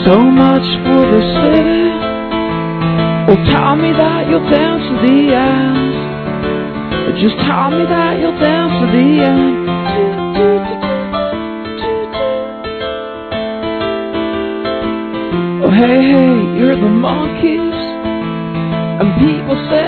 So much for the city. Oh, tell me that you'll dance to the end. Just tell me that you'll dance to the end. Oh, hey, hey, you're the monkeys. And people say